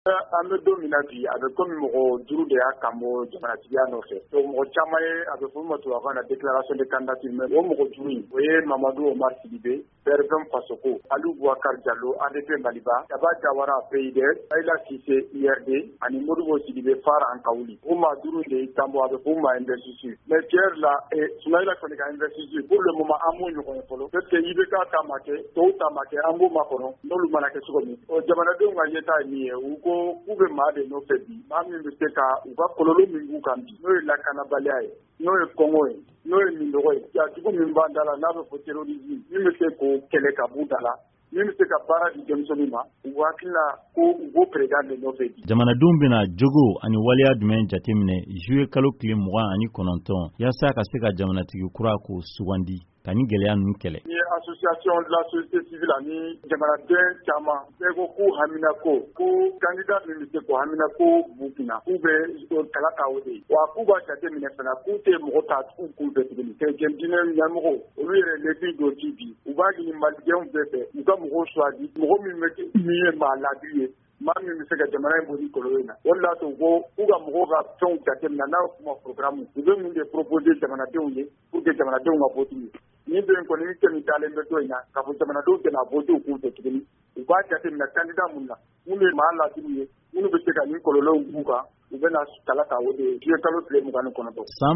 An bɛ don min na bi a bɛ komi mɔgɔ juru de y'a kan bɔ jamanatigiya nɔfɛ donc mɔgɔ caman ye a bɛ fɔ ma tubabukan na déclaration de candidature mais o mɔgɔ juru in o ye Mamadu Omar Sidibe PRFM Fasoko Aliou Boubacar Diallo ADP Maliba Daba Jawara PIDS Aïla Cissé IRD ani Modibo Sidibe FAR Ankaouli o maa juru de y'i kan bɔ a bɛ fɔ ma investiture mais Pierre la Soumaïla kɔni ka investiture pour le moment an m'o ɲɔgɔn ye fɔlɔ parce que IBK ta ma kɛ tɔw ta ma kɛ an b'o makɔnɔ n'olu mana kɛ cogo min jamanadenw ka yeta ye min ye u ko k'u bɛ maa de nɔfɛ bi maa min bɛ se ka u ka kɔlɔlɔ min b'u kan bi n'o ye lakanabaliya ye n'o ye kɔngɔ ye n'o ye mindɔgɔ ye jatigiw min b'an da la n'a bɛ fɔ terrorisme min bɛ se k'o kɛlɛ ka b'u da la min bɛ se ka baara di denmisɛnninw ma u hakili la ko u b'o président de nɔfɛ bi. Jamanadenw bɛna jogo ani waleya jumɛn jateminɛ juillet kalo tile 29 yaasa ka se ka jamanatigi kura ko sugandi ka ni gɛlɛya ninnu kɛlɛ. Ni association de la société civile ani jamanaden caman bɛɛ ko k'u hamina ko candidat min bɛ se k'o hamina ko Burkina k'u bɛ kala ta o de ye wa k'u b'a jateminɛ fana k'u tɛ mɔgɔ ta k'u bɛɛ tuguni chrétien diinɛ ɲɛmɔgɔ olu yɛrɛ l'église dɔ ci bi u b'a ɲini malidenw bɛɛ fɛ u ka mɔgɔw choisi mɔgɔ min ye maa ladiri ye maa min bɛ se ka jamana in bɔ ni kɔlɔlɔ in na o de la to ko k'u ka mɔgɔw ka fɛnw jateminɛ n'a kuma programme u bɛ mun de proposer jamanadenw ye pour que jamanadenw ka vote ye ni bɛ kɔni ni kɛmɛ dalen bɛ dɔ in na k'a fɔ jamanadenw tɛna vote k'u fɛ tuguni u b'a jateminɛ candidat mun na minnu ye maa ladiri ye minnu bɛ se ka ni kɔlɔlɔw b'u kan u bɛna kala ta o de ye juillet kalo tile 29. San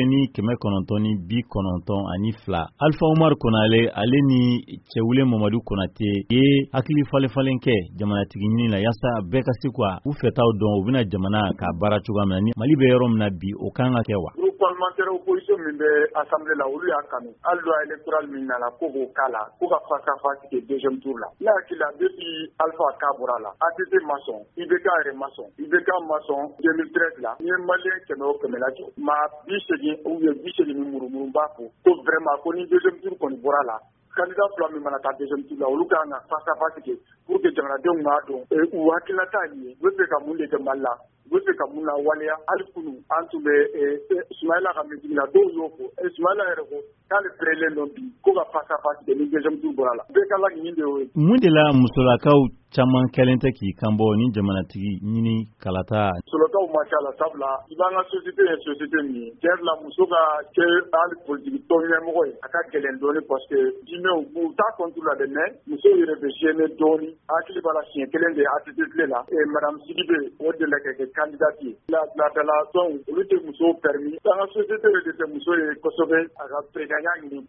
1992 Alpha Omar Konale ale ni Cɛwule Mamadu Konate ye hakili falen kɛ jamanatigi ɲini la yaasa bɛɛ ka se ka u fɛtaw dɔn u bɛna jamana ka baara cogoya min na Mali bɛ yɔrɔ min na bi o kan ka kɛ wa. Groupe parlementaire opposition min bɛ assemblée la olu y'a kanu hali loi électorale min nana ko k'o k'a la ko ka face à face kɛ deuxième tour la ne hakili la depuis Alpha k'a bɔra la ATT ma sɔn IBK yɛrɛ ma sɔn IBK ma sɔn 2013 la ni ye malien 100 lajɔ maa 80 ou bien 80 ni murumuru b'a fɔ ko vraiment ko ni deuxième tour kɔni bɔra la candidat fila min mana taa deuxième tour la olu kan ka face à face kɛ pour que jamanadenw k'a dɔn u hakilina t'a ye u bɛ fɛ ka mun de kɛ Mali la u bɛ fɛ ka mun lawaleya hali kunu an tun bɛ Soumaïla ka meeting la dɔw y'o fɔ Soumaïla yɛrɛ ko k'ale perelen dɔn bi ko ka face à face kɛ ni deuxième tour bɔra la bɛɛ ka laɲini de y'o ye. Mun de la musolakaw caman kɛlen tɛ k'i kan bɔ ni jamanatigi ɲini kalata. Musolakaw ma ca la sabula i b'an ka société ye société min ye tiɲɛ la muso ka kɛ hali politique tɔn ɲɛmɔgɔ ye a ka gɛlɛn dɔɔni parce que diinɛw u t'a contre la dɛ mais musow yɛrɛ bɛ gêner dɔɔni hakili b'a la siɲɛ kelen de ATT tile la madame Sidibe o de la kɛ candidate ye ladala tɔnw olu tɛ musow permis an ka société yɛrɛ de tɛ muso ye kosɛbɛ a ka président ɲini